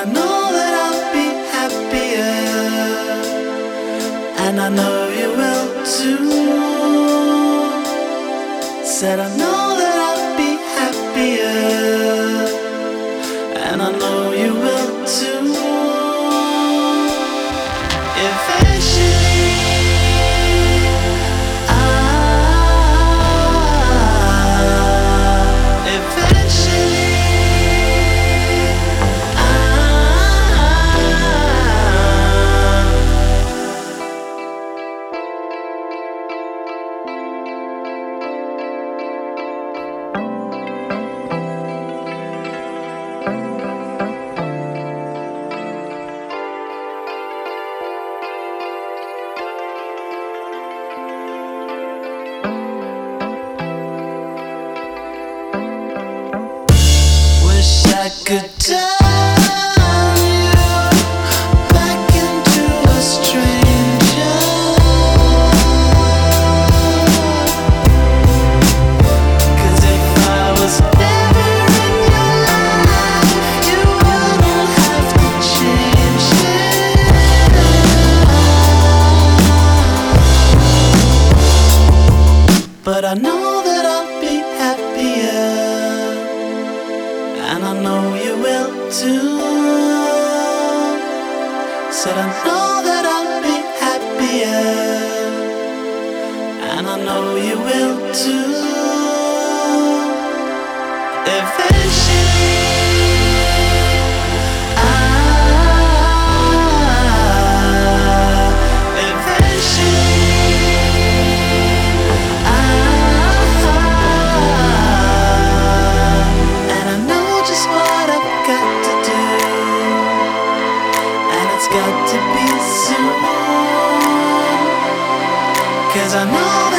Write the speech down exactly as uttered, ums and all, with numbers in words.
I know that I'll be happier, and I know you will too. Said I know that I'll be happier, and I know you will too. Eventually, I, eventually, I. Wish I could turn you back into a stranger, 'cause if I was never in your life, you wouldn't have to change it. But I know that I'll be happier, and I know you will too. Said I know that I'll be happier, and I know you will too. Eventually, I, eventually, I. And I know just what I've got to do, and it's got to be soon, 'cause I know